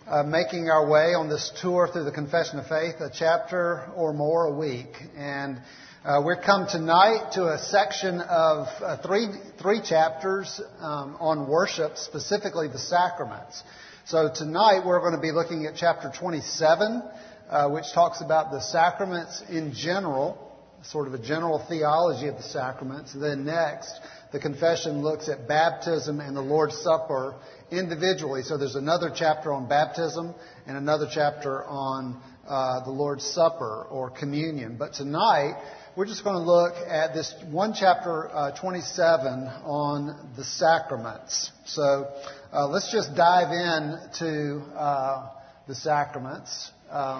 making our way on this tour through the Confession of Faith, a chapter or more a week. And we're come tonight to a section of three chapters on worship, specifically the sacraments. So tonight we're going to be looking at chapter 27, which talks about the sacraments in general, sort of a general theology of the sacraments. And then next, the confession looks at baptism and the Lord's Supper individually. So there's another chapter on baptism and another chapter on the Lord's Supper or communion. But tonight, we're just going to look at this one chapter 27 on the sacraments. So let's just dive in to the sacraments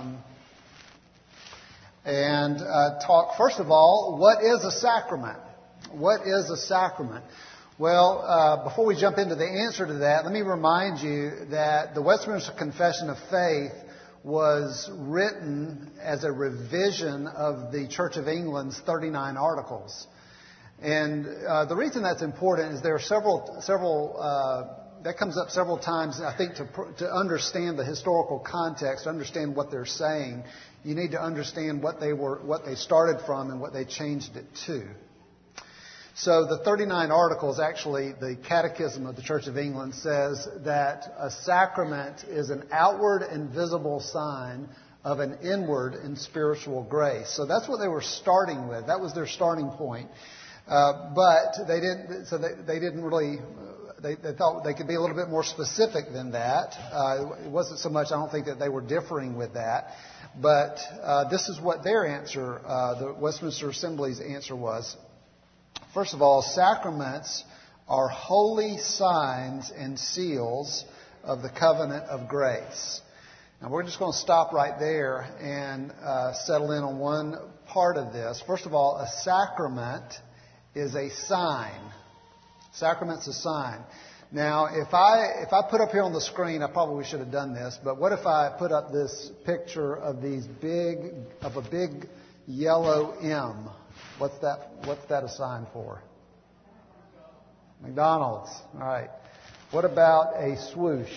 and talk, first of all, what is a sacrament? What is a sacrament? Well, before we jump into the answer to that, let me remind you that the Westminster Confession of Faith was written as a revision of the Church of England's 39 Articles. And the reason that's important is there are several that comes up several times, I think, to understand the historical context, to understand what they're saying, you need to understand what they started from and what they changed it to. So the 39 Articles, actually, the Catechism of the Church of England says that a sacrament is an outward and visible sign of an inward and spiritual grace. So that's what they were starting with. That was their starting point. But they didn't. So they didn't really. They thought they could be a little bit more specific than that. It wasn't so much. I don't think that they were differing with that. But this is what their answer, the Westminster Assembly's answer was. First of all, sacraments are holy signs and seals of the covenant of grace. Now, we're just going to stop right there and settle in on one part of this. First of all, a sacrament is a sign. Sacrament's a sign. Now, if I put up here on the screen, I probably should have done this, but what if I put up this picture of a big yellow M? What's that a sign for? McDonald's. All right. What about a swoosh?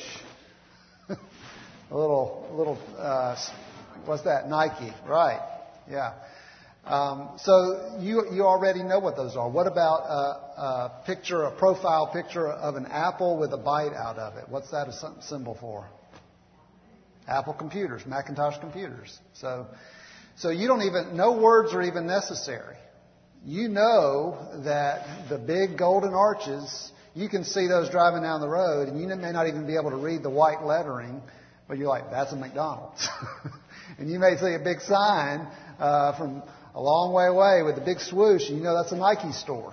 a little. What's that? Nike. Right. Yeah. So you already know what those are. What about a profile picture of an apple with a bite out of it? What's that a symbol for? Apple computers, Macintosh computers. So you don't even, no words are even necessary. You know that the big golden arches, you can see those driving down the road, and you may not even be able to read the white lettering, but you're like, that's a McDonald's. And you may see a big sign from a long way away with a big swoosh, and you know that's a Nike store.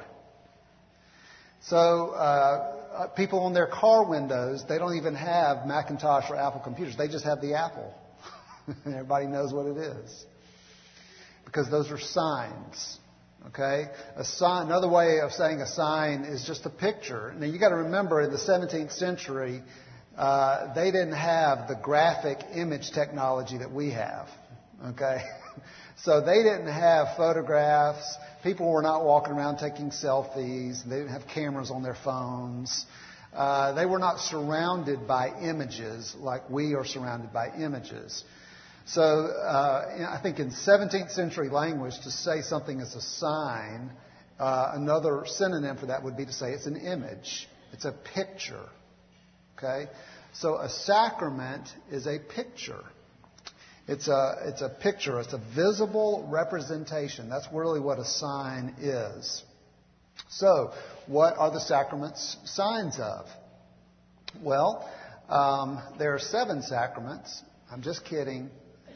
So people on their car windows, they don't even have Macintosh or Apple computers. They just have the Apple. And everybody knows what it is. Because those are signs. Okay? A sign, another way of saying a sign is just a picture. Now you got to remember, in the 17th century, they didn't have the graphic image technology that we have. Okay? So they didn't have photographs. People were not walking around taking selfies. They didn't have cameras on their phones. They were not surrounded by images like we are surrounded by images. So I think in 17th century language, to say something is a sign, another synonym for that would be to say it's an image. It's a picture. Okay? So a sacrament is a picture. It's a picture. It's a visible representation. That's really what a sign is. So what are the sacraments signs of? Well, there are 7 sacraments. I'm just kidding.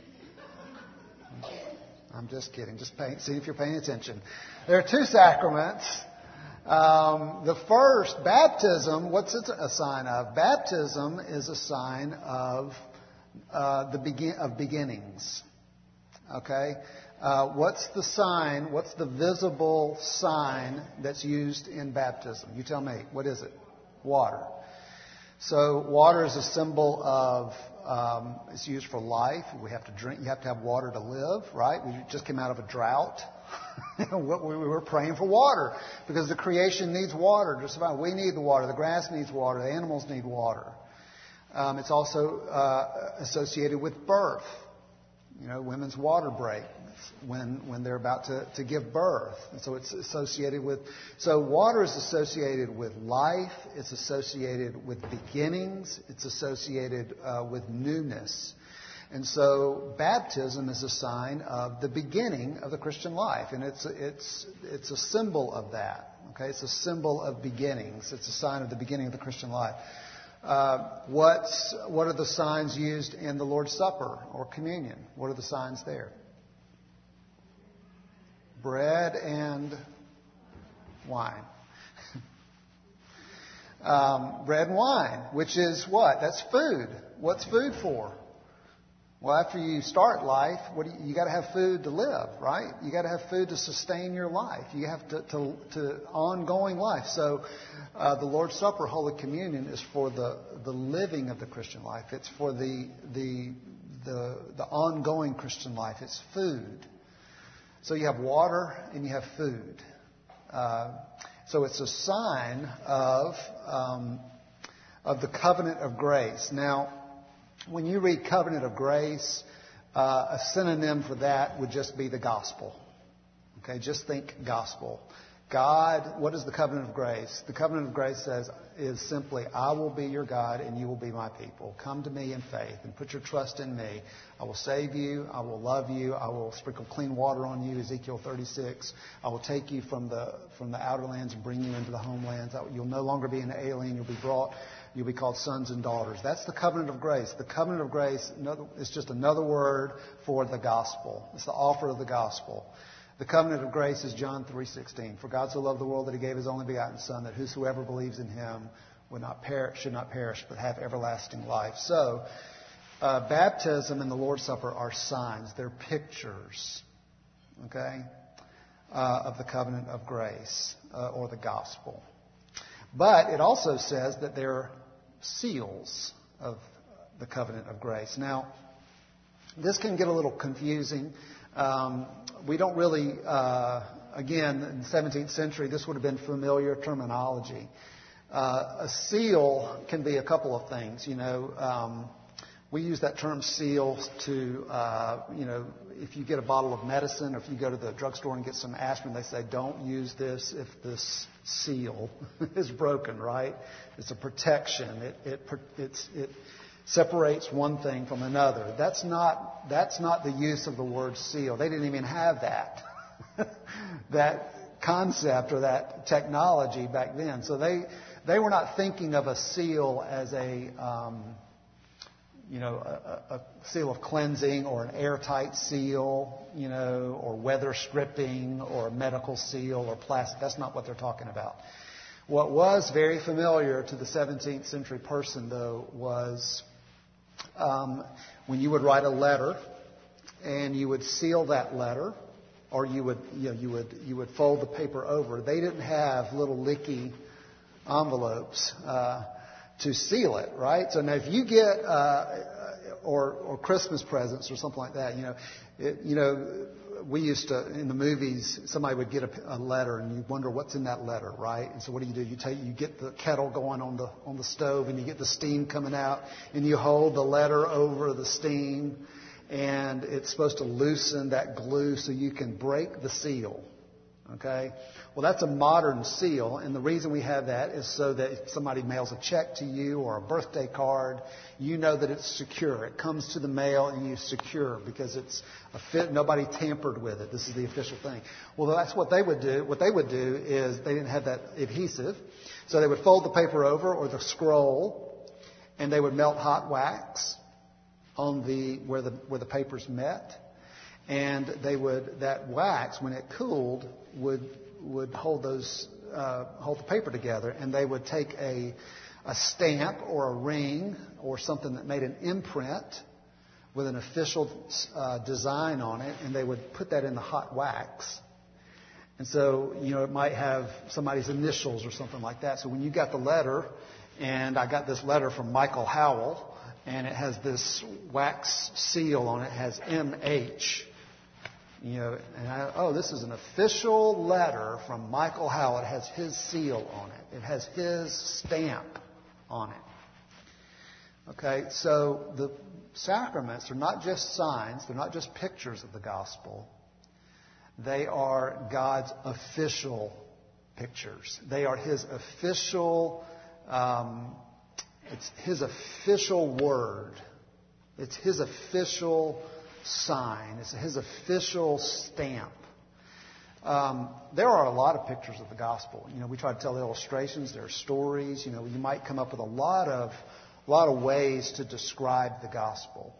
Just see if you're paying attention. There are 2 sacraments. The first, baptism, what's it a sign of? Baptism is a sign of beginnings. Okay? What's the sign? What's the visible sign that's used in baptism? You tell me. What is it? Water. So water is a symbol of, it's used for life. We have to drink. You have to have water to live, right? We just came out of a drought. We were praying for water because the creation needs water. Just about we need the water. The grass needs water. The animals need water. It's also associated with birth. Women's water breaks when they're about to give birth. And so it's associated with... So water is associated with life. It's associated with beginnings. It's associated with newness. And so baptism is a sign of the beginning of the Christian life. And it's a symbol of that. Okay? It's a symbol of beginnings. It's a sign of the beginning of the Christian life. What are the signs used in the Lord's Supper or communion? What are the signs there? Bread and wine. Bread and wine, which is what? That's food. What's food for? Well, after you start life, you got to have food to live, right? You got to have food to sustain your life. You have to ongoing life. So, the Lord's Supper, Holy Communion, is for the living of the Christian life. It's for the ongoing Christian life. It's food. So you have water and you have food. So it's a sign of the covenant of grace. Now, when you read covenant of grace, a synonym for that would just be the gospel. Okay, just think gospel. God, what is the covenant of grace? The covenant of grace is simply, I will be your God and you will be my people. Come to me in faith and put your trust in me. I will save you. I will love you. I will sprinkle clean water on you, Ezekiel 36. I will take you from the outer lands and bring you into the homelands. You'll no longer be an alien. You'll be called sons and daughters. That's the covenant of grace. The covenant of grace is just another word for the gospel. It's the offer of the gospel. The covenant of grace is John 3:16. For God so loved the world that he gave his only begotten Son, that whosoever believes in him should not perish, but have everlasting life. So, baptism and the Lord's Supper are signs. They're pictures, okay, of the covenant of grace or the gospel. But it also says that they're seals of the covenant of grace. Now, this can get a little confusing. We don't really, again, in the 17th century, this would have been familiar terminology. A seal can be a couple of things. We use that term seal to, if you get a bottle of medicine or if you go to the drugstore and get some aspirin, they say, don't use this if this seal is broken, right? It's a protection. It separates one thing from another. That's not the use of the word seal. They didn't even have that concept or that technology back then. So they were not thinking of a seal as a seal of cleansing or an airtight seal, or weather stripping or a medical seal or plastic. That's not what they're talking about. What was very familiar to the 17th century person, though, was when you would write a letter and you would seal that letter, or you would fold the paper over. They didn't have little licky envelopes to seal it, right? So now if you get or Christmas presents or something like that, we used to, in the movies, somebody would get a letter and you wonder what's in that letter, right? And so what do? You get the kettle going on the stove and you get the steam coming out and you hold the letter over the steam and it's supposed to loosen that glue so you can break the seal. Okay? Well, that's a modern seal, and the reason we have that is so that if somebody mails a check to you or a birthday card, you know that it's secure. It comes to the mail and you're secure because it's nobody tampered with it. This is the official thing. Well, that's what they would do. What they would do is they didn't have that adhesive, so they would fold the paper over or the scroll, and they would melt hot wax on where the papers met. And that wax, when it cooled, would hold the paper together, and they would take a stamp or a ring or something that made an imprint with an official design on it, and they would put that in the hot wax. And so, it might have somebody's initials or something like that. So when you got the letter, and I got this letter from Michael Howell, and it has this wax seal on it, it has M.H., this is an official letter from Michael Howell. It has his seal on it. It has his stamp on it. Okay, so the sacraments are not just signs, they're not just pictures of the gospel. They are God's official pictures. They are His official, it's His official word. It's His official sign. It's His official stamp. There are a lot of pictures of the gospel. We try to tell illustrations. There are stories. You might come up with a lot of ways to describe the gospel.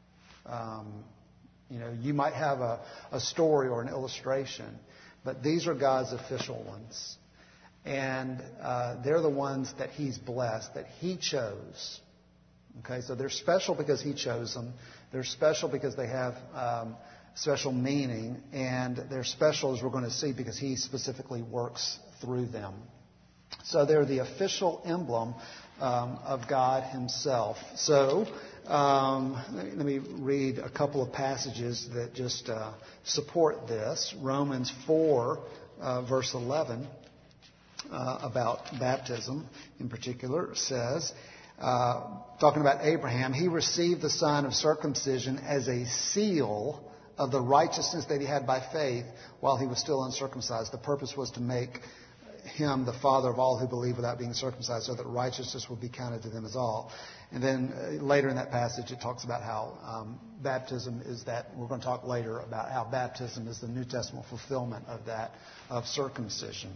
You might have a story or an illustration, but these are God's official ones. And they're the ones that He's blessed, that He chose. Okay, so they're special because He chose them. They're special because they have special meaning. And they're special, as we're going to see, because He specifically works through them. So they're the official emblem of God Himself. So let me read a couple of passages that just support this. Romans 4, verse 11, about baptism in particular, says, talking about Abraham, he received the sign of circumcision as a seal of the righteousness that he had by faith while he was still uncircumcised. The purpose was to make him the father of all who believe without being circumcised, so that righteousness would be counted to them as all. And then later in that passage, it talks about how baptism is that. We're going to talk later about how baptism is the New Testament fulfillment of that, of circumcision.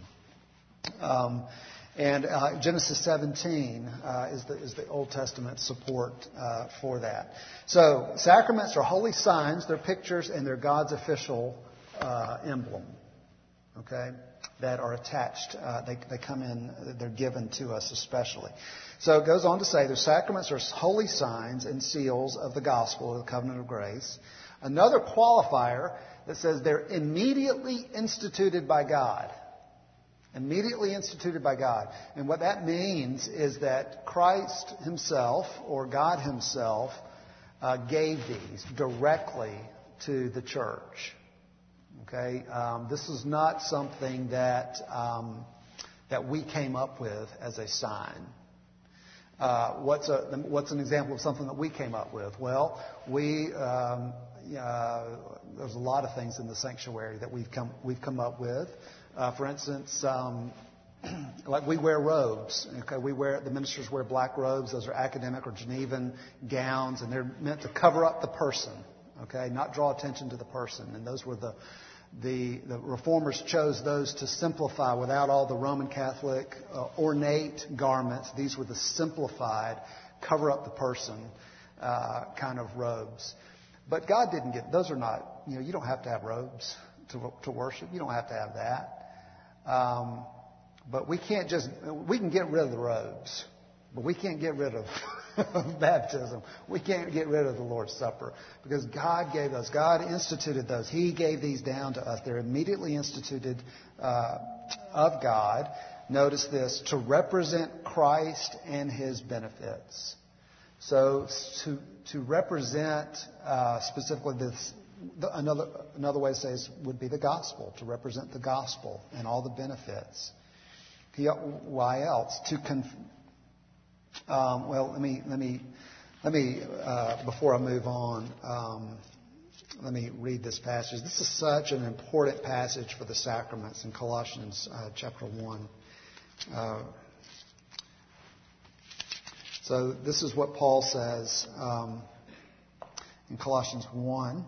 And Genesis 17 is the Old Testament support for that. So sacraments are holy signs, they're pictures, and they're God's official emblem. Okay, that are attached. They come in. They're given to us especially. So it goes on to say the sacraments are holy signs and seals of the gospel, or the covenant of grace. Another qualifier that says they're immediately instituted by God. Immediately instituted by God. And what that means is that Christ Himself, or God Himself, gave these directly to the church. Okay, this is not something that we came up with as a sign. What's an example of something that we came up with? Well, there's a lot of things in the sanctuary that we've come up with. For instance, like we wear robes. Okay, the ministers wear black robes. Those are academic or Genevan gowns, and they're meant to cover up the person. Okay, not draw attention to the person. And those were the Reformers chose those to simplify without all the Roman Catholic ornate garments. These were the simplified, cover up the person kind of robes. But God didn't those are not, you don't have to have robes to worship. You don't have to have that. But we can get rid of the robes, but we can't get rid of baptism. We can't get rid of the Lord's Supper because God gave those. God instituted those. He gave these down to us. They're immediately instituted of God. Notice this, to represent Christ and His benefits. So to represent specifically this, another way to say this would be the gospel, to represent the gospel and all the benefits. Why else? Let me before I move on, let me read this passage. This is such an important passage for the sacraments in Colossians chapter 1. So this is what Paul says in Colossians 1,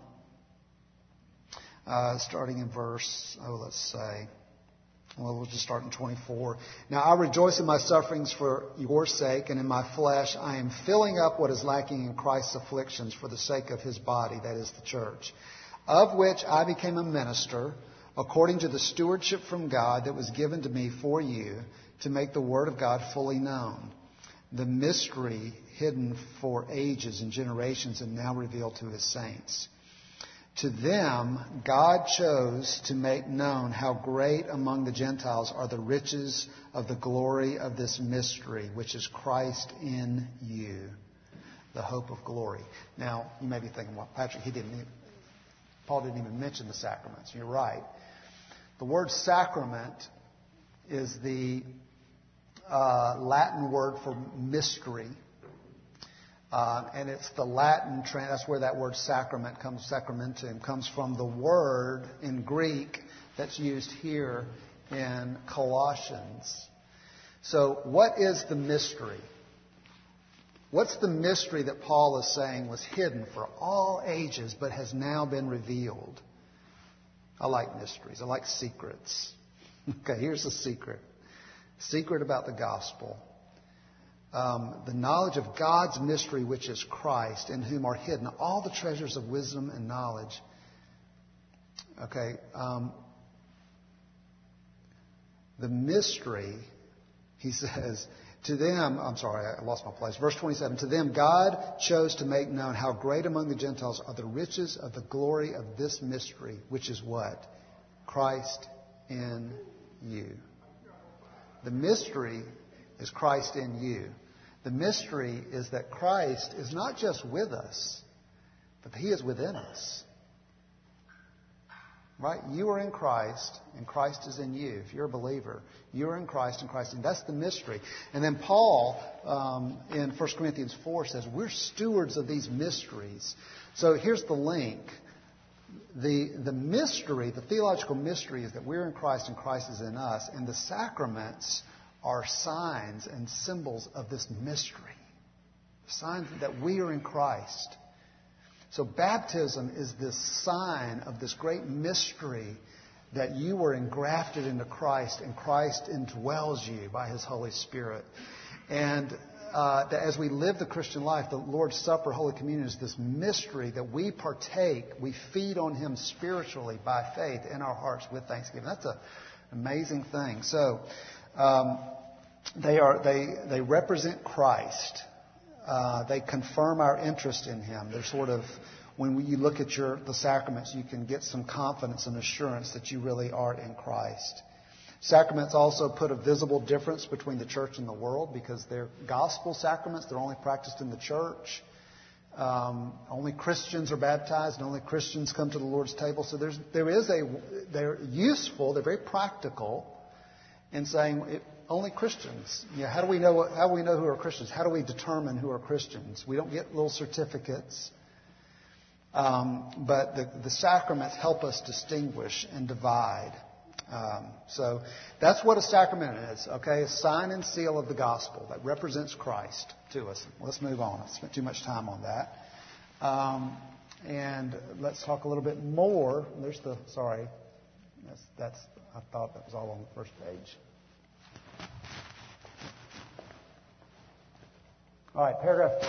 starting in verse, we'll just start in 24. Now I rejoice in my sufferings for your sake, and in my flesh I am filling up what is lacking in Christ's afflictions for the sake of His body, that is the church, of which I became a minister according to the stewardship from God that was given to me for you, to make the word of God fully known, the mystery hidden for ages and generations and now revealed to His saints. To them, God chose to make known how great among the Gentiles are the riches of the glory of this mystery, which is Christ in you, the hope of glory. Now, you may be thinking, well, Patrick, Paul didn't even mention the sacraments. You're right. The word sacrament is the Latin word for mystery. And it's the Latin, that's where that word sacrament comes, sacramentum, comes from the word in Greek that's used here in Colossians. So what is the mystery? What's the mystery that Paul is saying was hidden for all ages but has now been revealed? I like mysteries. I like secrets. Okay, here's a secret. Secret about the gospel. The knowledge of God's mystery, which is Christ, in whom are hidden all the treasures of wisdom and knowledge. Okay, the mystery, he says, to them, I lost my place. Verse 27, to them God chose to make known how great among the Gentiles are the riches of the glory of this mystery, which is what? Christ in you. The mystery is Christ in you. The mystery is that Christ is not just with us, but He is within us. Right? You are in Christ, and Christ is in you. If you're a believer, you are in Christ, and Christ is in you. That's the mystery. And then Paul, in 1 Corinthians 4, says, we're stewards of these mysteries. So here's the link. The mystery, the theological mystery, is that we're in Christ, and Christ is in us. And the sacraments are signs and symbols of this mystery. Signs that we are in Christ. So baptism is this sign of this great mystery that you were engrafted into Christ and Christ indwells you by His Holy Spirit. And that as we live the Christian life, the Lord's Supper, Holy Communion is this mystery that we partake, we feed on Him spiritually by faith in our hearts with thanksgiving. That's an amazing thing. So they represent Christ. They confirm our interest in Him. They're sort of, when you look at the sacraments, you can get some confidence and assurance that you really are in Christ. Sacraments also put a visible difference between the church and the world because they're gospel sacraments. They're only practiced in the church. Only Christians are baptized and only Christians come to the Lord's table. So they're useful, they're very practical in saying only Christians. How do we know who are Christians? How do we determine who are Christians? We don't get little certificates. But the sacraments help us distinguish and divide. So that's what a sacrament is, okay? A sign and seal of the gospel that represents Christ to us. Let's move on. I spent too much time on that. And let's talk a little bit more. I thought that was all on the first page. All right, paragraph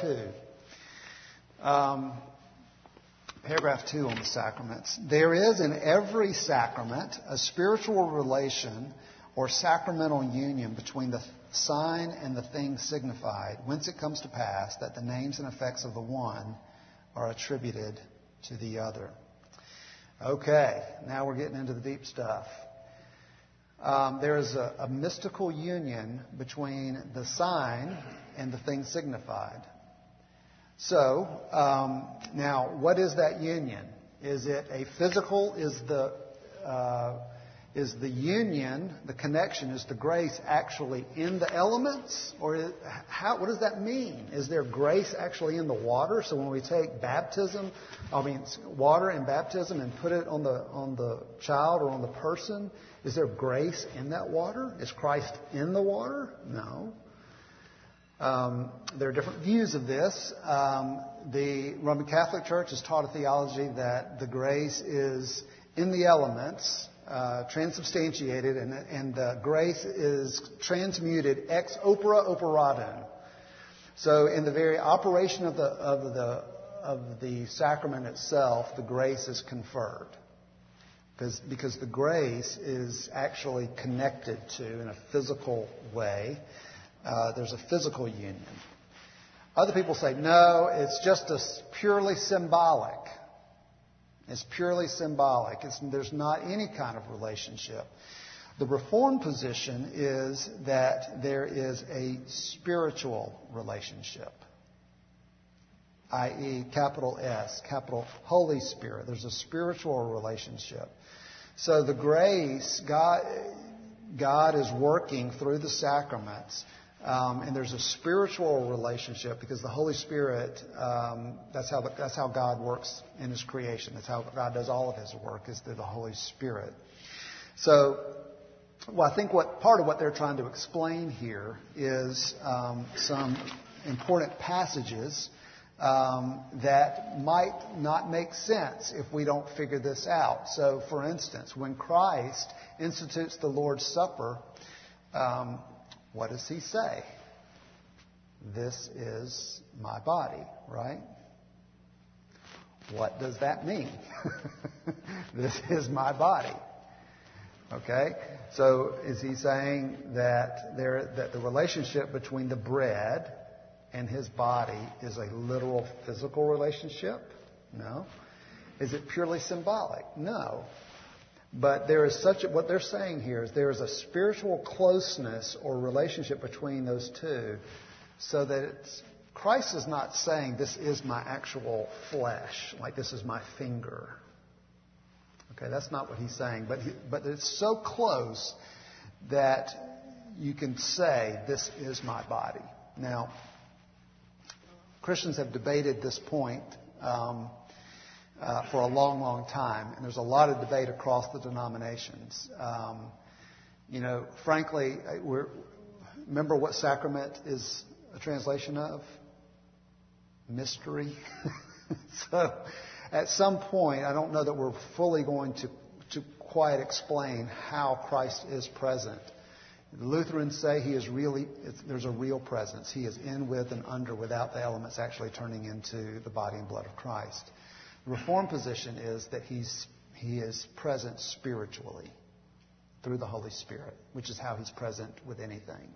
2. Paragraph 2 on the sacraments. There is in every sacrament a spiritual relation or sacramental union between the sign and the thing signified, whence it comes to pass that the names and effects of the one are attributed to the other. Okay, now we're getting into the deep stuff. There is a mystical union between the sign and the thing signified. So, now, what is that union? Is it a physical? Is the union, the connection, is the grace actually in the elements? Or what does that mean? Is there grace actually in the water? So when we take water and baptism and put it on the child or on the person, is there grace in that water? Is Christ in the water? No. There are different views of this. The Roman Catholic Church has taught a theology that the grace is in the elements, transubstantiated, and the grace is transmuted ex opere operatum. So, in the very operation of the sacrament itself, the grace is conferred, because the grace is actually connected to in a physical way. There's a physical union. Other people say, no, it's just purely symbolic. It's purely symbolic. There's not any kind of relationship. The Reformed position is that there is a spiritual relationship, i.e., capital S, capital Holy Spirit. There's a spiritual relationship. So the grace, God is working through the sacraments And there's a spiritual relationship because the Holy Spirit, that's how God works in His creation. That's how God does all of His work, is through the Holy Spirit. So, well, I think part of what they're trying to explain here is some important passages that might not make sense if we don't figure this out. So, for instance, when Christ institutes the Lord's Supper, what does He say? This is my body, right? What does that mean? This is my body. Okay? So is He saying that the relationship between the bread and His body is a literal physical relationship? No. Is it purely symbolic? No. But there is what they're saying here is there is a spiritual closeness or relationship between those two, so that Christ is not saying this is my actual flesh, like this is my finger. Okay, that's not what He's saying. But it's so close that you can say this is my body. Now, Christians have debated this point for a long, long time. And there's a lot of debate across the denominations. Frankly, remember what sacrament is a translation of? Mystery. So at some point, I don't know that we're fully going to quite explain how Christ is present. The Lutherans say there's a real presence. He is in, with, and under, without the elements actually turning into the body and blood of Christ. The Reformed position is that He is present spiritually through the Holy Spirit, which is how He's present with anything.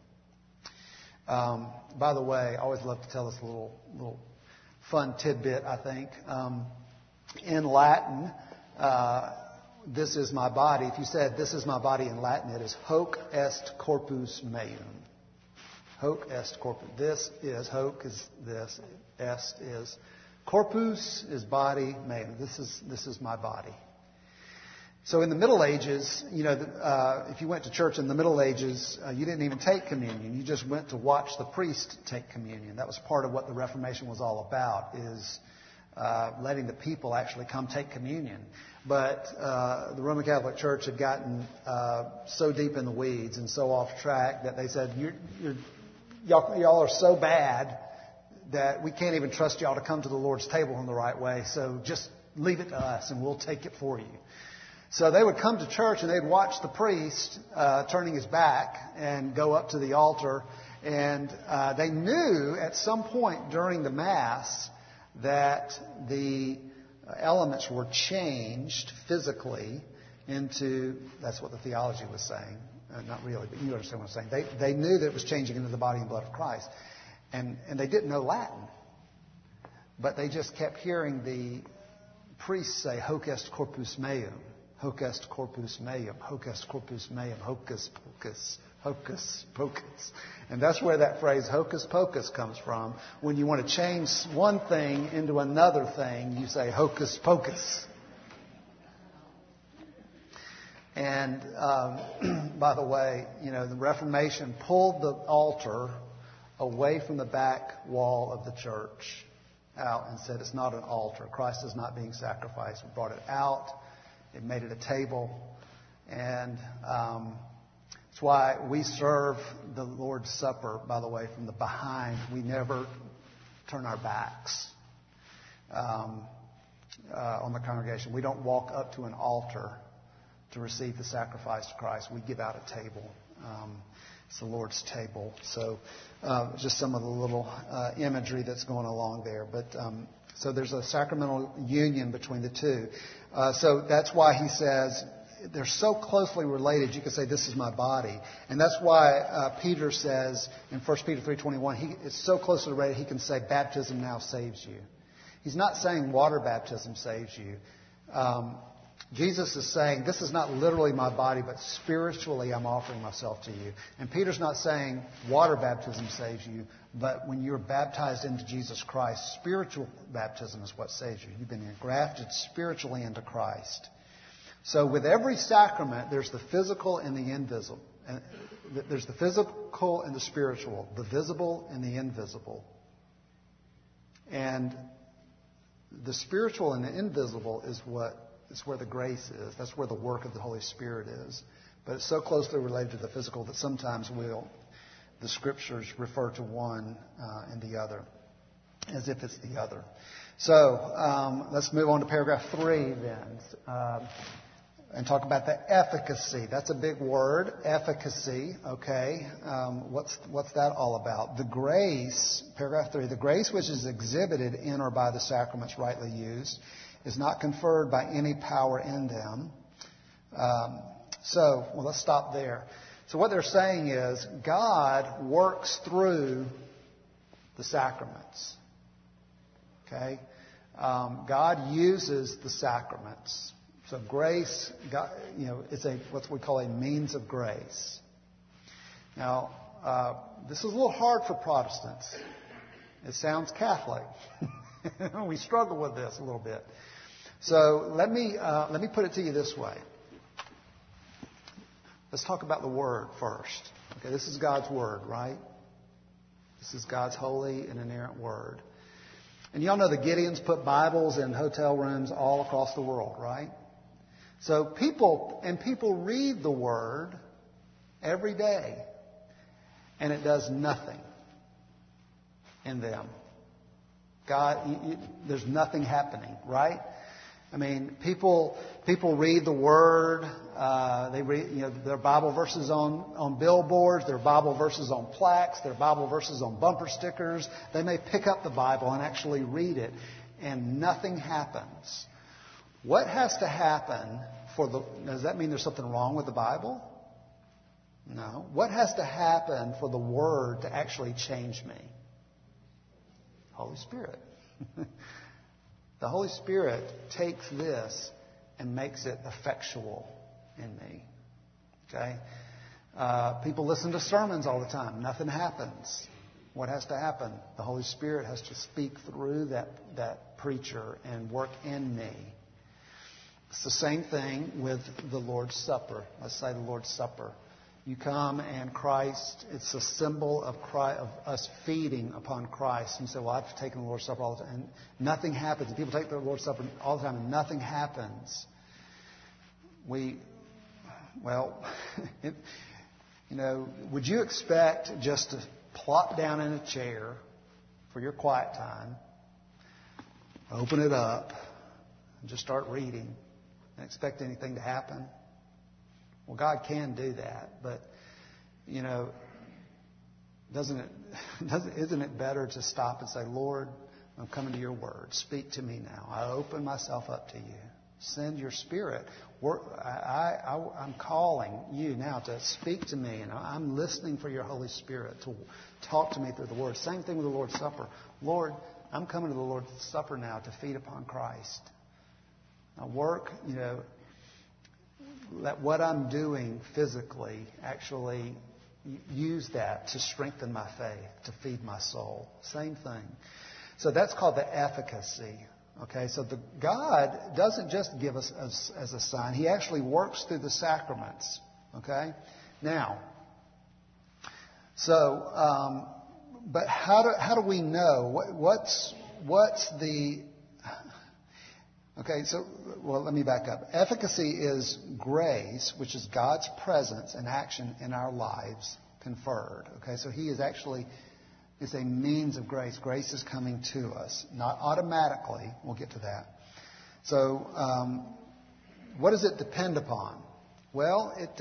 By the way, I always love to tell this little fun tidbit, I think. In Latin, this is my body. If you said this is my body in Latin, it is hoc est corpus meum. Hoc est corpus. This is, hoc is this, est is corpus is body, meum. This is my body. So in the Middle Ages, if you went to church in the Middle Ages, you didn't even take communion. You just went to watch the priest take communion. That was part of what the Reformation was all about, is letting the people actually come take communion. But the Roman Catholic Church had gotten so deep in the weeds and so off track that they said, y'all are so bad that we can't even trust y'all to come to the Lord's table in the right way, so just leave it to us and we'll take it for you. So they would come to church and they'd watch the priest turning his back and go up to the altar, and they knew at some point during the Mass that the elements were changed physically into, that's what the theology was saying, not really, but you understand what I'm saying. They knew that it was changing into the body and blood of Christ. And they didn't know Latin. But they just kept hearing the priest say, hoc est corpus meum, hoc est corpus meum, hoc est corpus meum, hocus pocus, hocus pocus. And that's where that phrase hocus pocus comes from. When you want to change one thing into another thing, you say hocus pocus. And by the way, the Reformation pulled the altar away from the back wall of the church out and said it's not an altar. Christ is not being sacrificed. We brought it out. It made it a table. And that's why we serve the Lord's Supper, by the way, from the behind. We never turn our backs on the congregation. We don't walk up to an altar to receive the sacrifice of Christ. We give out a table. It's the Lord's table. So just some of the little imagery that's going along there. But so there's a sacramental union between the two. So that's why he says they're so closely related. You could say this is my body. And that's why Peter says in 1 Peter 3:21, it's so closely related he can say baptism now saves you. He's not saying water baptism saves you. Jesus is saying, this is not literally my body, but spiritually I'm offering myself to you. And Peter's not saying water baptism saves you, but when you're baptized into Jesus Christ, spiritual baptism is what saves you. You've been engrafted spiritually into Christ. So with every sacrament, there's the physical and the invisible And there's the physical and the spiritual, the visible and the invisible. And the spiritual and the invisible is where the grace is. That's where the work of the Holy Spirit is. But it's so closely related to the physical that sometimes the Scriptures refer to one and the other as if it's the other. So let's move on to paragraph 3 then. And talk about the efficacy. That's a big word, efficacy. Okay, what's that all about? The grace, paragraph 3, the grace which is exhibited in or by the sacraments rightly used is not conferred by any power in them. Let's stop there. So what they're saying is God works through the sacraments. Okay, God uses the sacraments. So grace, it's what we call a means of grace. Now, this is a little hard for Protestants. It sounds Catholic. We struggle with this a little bit. So let me put it to you this way. Let's talk about the Word first. Okay, this is God's Word, right? This is God's holy and inerrant Word. And y'all know the Gideons put Bibles in hotel rooms all across the world, right? So people read the Word every day, and it does nothing in them. There's nothing happening, right? I mean, people read the Word. They read, their Bible verses on billboards, their Bible verses on plaques, their Bible verses on bumper stickers. They may pick up the Bible and actually read it, and nothing happens. What has to happen does that mean there's something wrong with the Bible? No. What has to happen for the Word to actually change me? Holy Spirit. The Holy Spirit takes this and makes it effectual in me. Okay? People listen to sermons all the time. Nothing happens. What has to happen? The Holy Spirit has to speak through that preacher and work in me. It's the same thing with the Lord's Supper. Let's say the Lord's Supper. You come and Christ, it's a symbol of us feeding upon Christ. And you say, well, I've taken the Lord's Supper all the time. And nothing happens. People take the Lord's Supper all the time and nothing happens. Would you expect just to plop down in a chair for your quiet time, open it up, and just start reading and expect anything to happen? Well, God can do that, but, isn't it better to stop and say, Lord, I'm coming to your word. Speak to me now. I open myself up to you. Send your Spirit. I'm calling you now to speak to me, and I'm listening for your Holy Spirit to talk to me through the word. Same thing with the Lord's Supper. Lord, I'm coming to the Lord's Supper now to feed upon Christ. Now let what I'm doing physically actually use that to strengthen my faith, to feed my soul. Same thing. So that's called the efficacy. Okay, so God doesn't just give us as a sign. He actually works through the sacraments. Okay? Now, but how do we know? What's the... Okay, let me back up. Efficacy is grace, which is God's presence and action in our lives conferred. Okay, so He is actually is a means of grace. Grace is coming to us, not automatically. We'll get to that. So, what does it depend upon? Well, it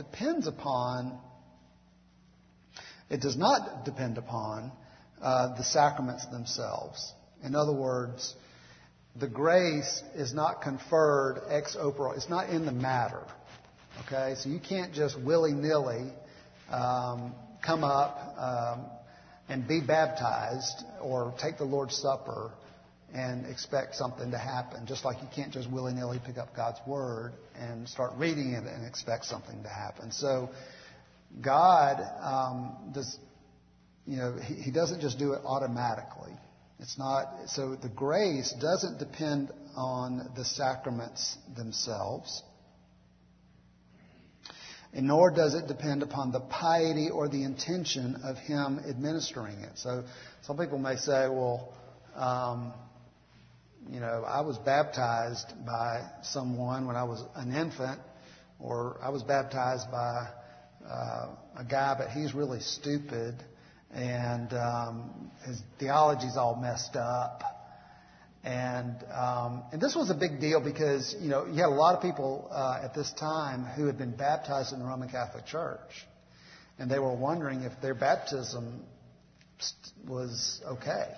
does not depend upon the sacraments themselves. In other words, the grace is not conferred ex opere. It's not in the matter. Okay? So you can't just willy-nilly come up and be baptized or take the Lord's Supper and expect something to happen. Just like you can't just willy-nilly pick up God's Word and start reading it and expect something to happen. So God He doesn't just do it automatically. It's not, so the grace doesn't depend on the sacraments themselves. And nor does it depend upon the piety or the intention of him administering it. So some people may say, well, I was baptized by someone when I was an infant, or I was baptized by a guy, but he's really stupid, and his theology's all messed up. And this was a big deal because, you had a lot of people at this time who had been baptized in the Roman Catholic Church. And they were wondering if their baptism was okay.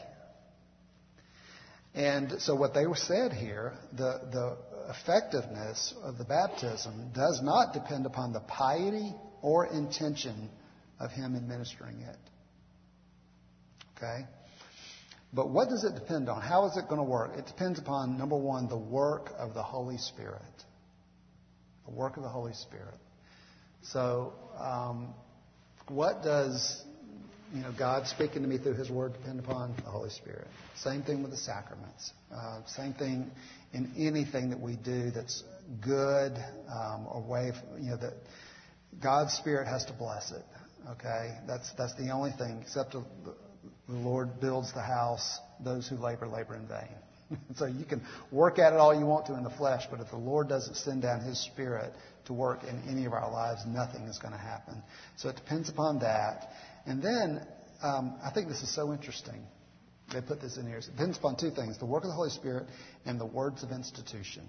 And so what they said here, the effectiveness of the baptism does not depend upon the piety or intention of him administering it. Okay? But what does it depend on? How is it going to work? It depends upon, number one, the work of the Holy Spirit. The work of the Holy Spirit. So, what does God speaking to me through His Word depend upon? The Holy Spirit. Same thing with the sacraments. Same thing in anything that we do that's good or way, that God's Spirit has to bless it. Okay, that's the only thing. Except the Lord builds the house; those who labor in vain. So you can work at it all you want to in the flesh, but if the Lord doesn't send down His Spirit to work in any of our lives, nothing is going to happen. So it depends upon that. And then, I think this is so interesting. They put this in here. It depends upon two things: the work of the Holy Spirit and the words of institution.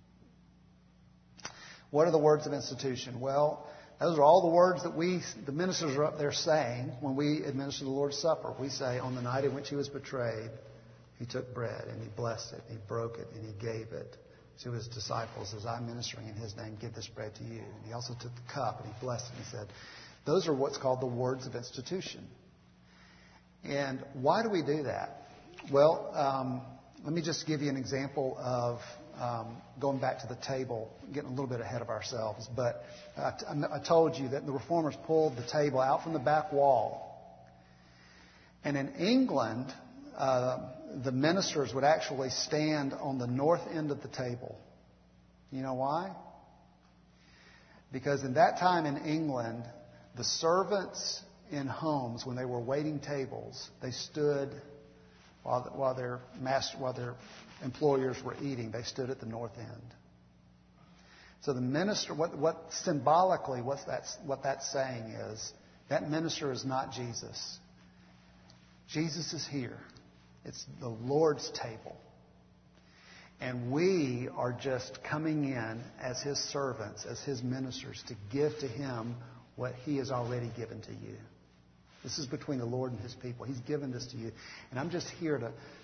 What are the words of institution? Well, those are all the words that the ministers are up there saying when we administer the Lord's Supper. We say, on the night in which He was betrayed, He took bread and He blessed it, He broke it, and He gave it to His disciples. As I'm ministering in His name, give this bread to you. And He also took the cup and He blessed it and He said, those are what's called the words of institution. And why do we do that? Well, let me just give you an example of going back to the table, getting a little bit ahead of ourselves. But I told you that the Reformers pulled the table out from the back wall. And in England, the ministers would actually stand on the north end of the table. You know why? Because in that time in England, the servants in homes, when they were waiting tables, they stood while their employers were eating. They stood at the north end. So the minister, what symbolically, what that's saying is that minister is not Jesus. Jesus is here. It's the Lord's table. And we are just coming in as His servants, as His ministers, to give to Him what He has already given to you. This is between the Lord and His people. He's given this to you. And I'm just here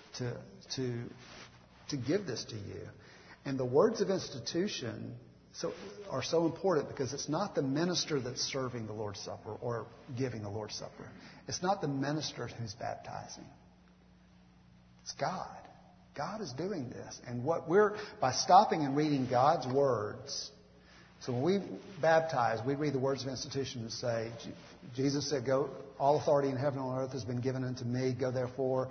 to give this to you. And the words of institution are so important because it's not the minister that's serving the Lord's Supper or giving the Lord's Supper. It's not the minister who's baptizing. It's God. God is doing this. And by stopping and reading God's words. So when we baptize, we read the words of institution and say, Jesus said, "Go, all authority in heaven and on earth has been given unto me. Go therefore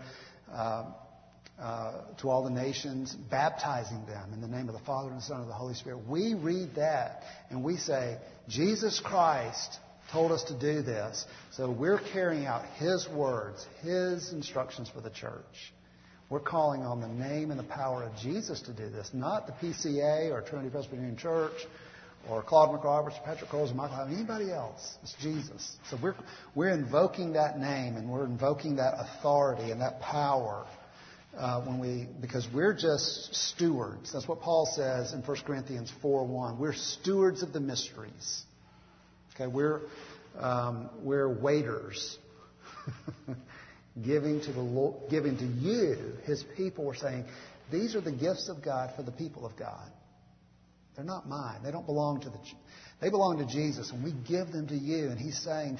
to all the nations, baptizing them in the name of the Father and the Son and the Holy Spirit." We read that and we say, Jesus Christ told us to do this. So we're carrying out His words, His instructions for the church. We're calling on the name and the power of Jesus to do this, not the PCA or Trinity Presbyterian Church or Claude McRoberts, or Patrick Coles, or Michael Howard, anybody else. It's Jesus. So we're invoking that name and we're invoking that authority and that power because we're just stewards. That's what Paul says in 1 Corinthians 4:1. We're stewards of the mysteries. Okay, we're waiters. Giving to you, His people. We're saying, these are the gifts of God for the people of God. They're not mine. They don't belong to they belong to Jesus, and we give them to you. And He's saying,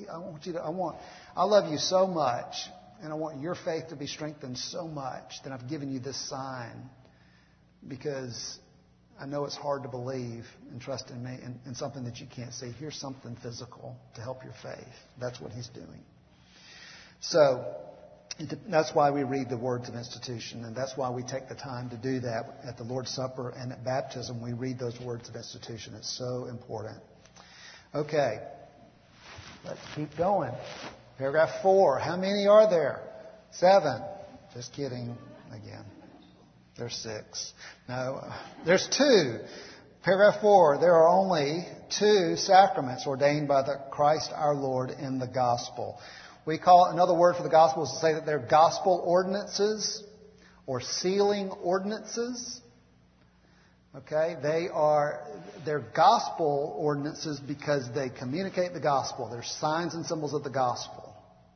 I love you so much, and I want your faith to be strengthened so much that I've given you this sign, because I know it's hard to believe and trust in me in something that you can't see. Here's something physical to help your faith. That's what He's doing. So that's why we read the words of institution, and that's why we take the time to do that at the Lord's Supper and at baptism. We read those words of institution. It's so important. Okay, let's keep going. Paragraph 4. How many are there? 7. Just kidding again. There's 6. No, there's 2. Paragraph 4. There are only 2 sacraments ordained by the Christ our Lord in the gospel. We call another word for the gospel is to say that they're gospel ordinances or sealing ordinances. Okay, they're gospel ordinances because they communicate the gospel. They're signs and symbols of the gospel.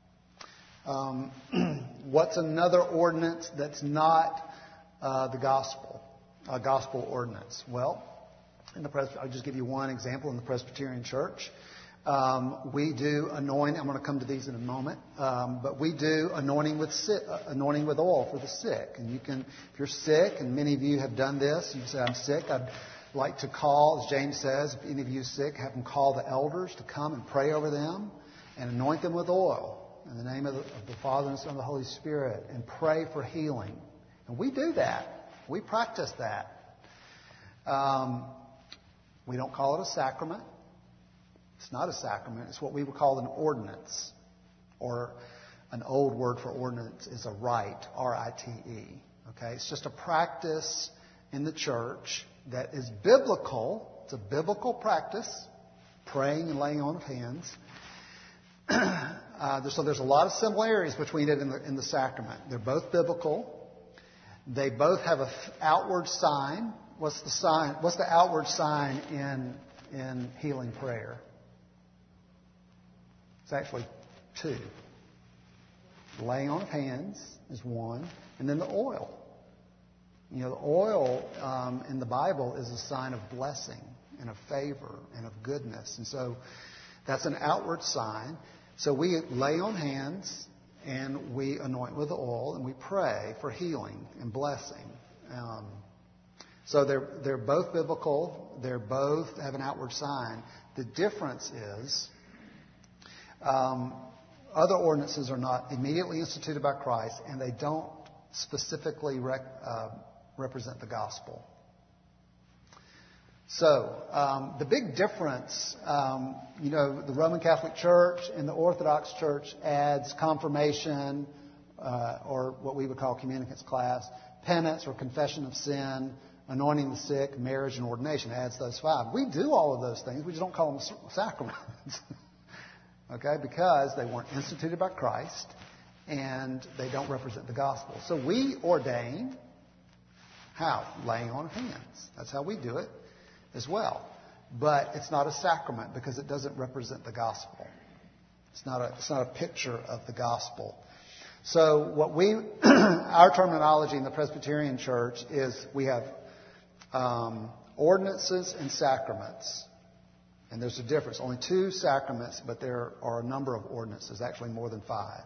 What's another ordinance that's not the gospel? A gospel ordinance. Well, I'll just give you one example. In the Presbyterian Church, we do anointing. I'm going to come to these in a moment, but we do anointing with oil for the sick. And you can, if you're sick, and many of you have done this, you say, "I'm sick. I'd like to call," as James says, if any of you are sick, have them call the elders to come and pray over them and anoint them with oil in the name of the Father and Son and the Holy Spirit, and pray for healing. And we do that. We practice that. We don't call it a sacrament. It's not a sacrament. It's what we would call an ordinance. Or an old word for ordinance is a rite, R-I-T-E. Okay? It's just a practice in the church that is biblical. It's a biblical practice, praying and laying on of hands. So there's a lot of similarities between it and the sacrament. They're both biblical. They both have an outward sign. What's the sign? What's the outward sign in healing prayer? It's actually 2. The laying on of hands is 1, and then the oil. You know, the oil in the Bible is a sign of blessing and of favor and of goodness, and so that's an outward sign. So we lay on hands and we anoint with the oil and we pray for healing and blessing. So they're both biblical. They're both have an outward sign. The difference is other ordinances are not immediately instituted by Christ, and they don't specifically represent the gospel. So the big difference, the Roman Catholic Church and the Orthodox Church adds confirmation, or what we would call communicants class, penance or confession of sin, anointing the sick, marriage, and ordination. It adds those 5. We do all of those things. We just don't call them sacraments. Okay? Because they weren't instituted by Christ and they don't represent the gospel. So we ordain how? Laying on of hands. That's how we do it as well. But it's not a sacrament because it doesn't represent the gospel. It's not a picture of the gospel. So what our terminology in the Presbyterian Church is we have ordinances and sacraments. And there's a difference. Only 2 sacraments, but there are a number of ordinances, actually more than 5.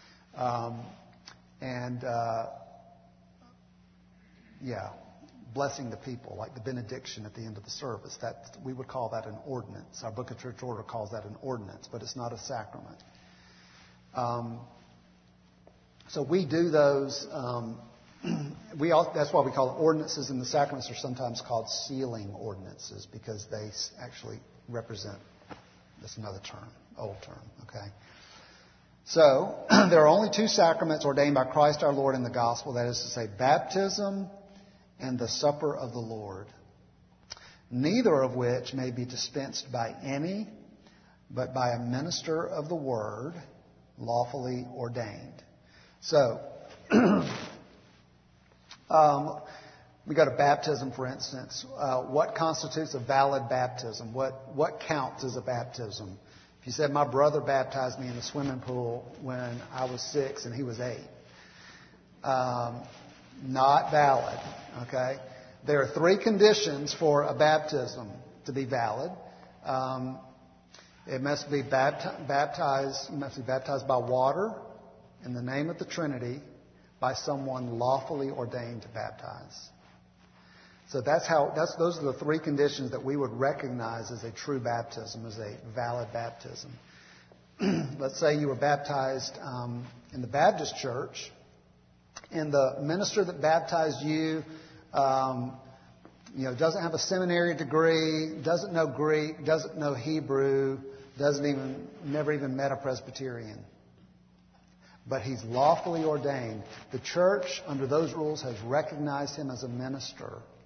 Blessing the people, like the benediction at the end of the service. We would call that an ordinance. Our Book of Church Order calls that an ordinance, but it's not a sacrament. So we do those. That's why we call it ordinances, and the sacraments are sometimes called sealing ordinances because they actually represent. That's another term, old term. Okay. So there are only 2 sacraments ordained by Christ our Lord in the gospel. That is to say, baptism and the supper of the Lord, neither of which may be dispensed by any, but by a minister of the word, lawfully ordained. So, we go to baptism, for instance. What constitutes a valid baptism? What counts as a baptism? If you said, my brother baptized me in the swimming pool when I was 6 and he was 8. Not valid. Okay? There are 3 conditions for a baptism to be valid. It must be baptized. You must be baptized by water in the name of the Trinity by someone lawfully ordained to baptize. So those are the 3 conditions that we would recognize as a true baptism, as a valid baptism. Let's say you were baptized in the Baptist church, and the minister that baptized you doesn't have a seminary degree, doesn't know Greek, doesn't know Hebrew, never even met a Presbyterian. But he's lawfully ordained. The church, under those rules, has recognized him as a minister.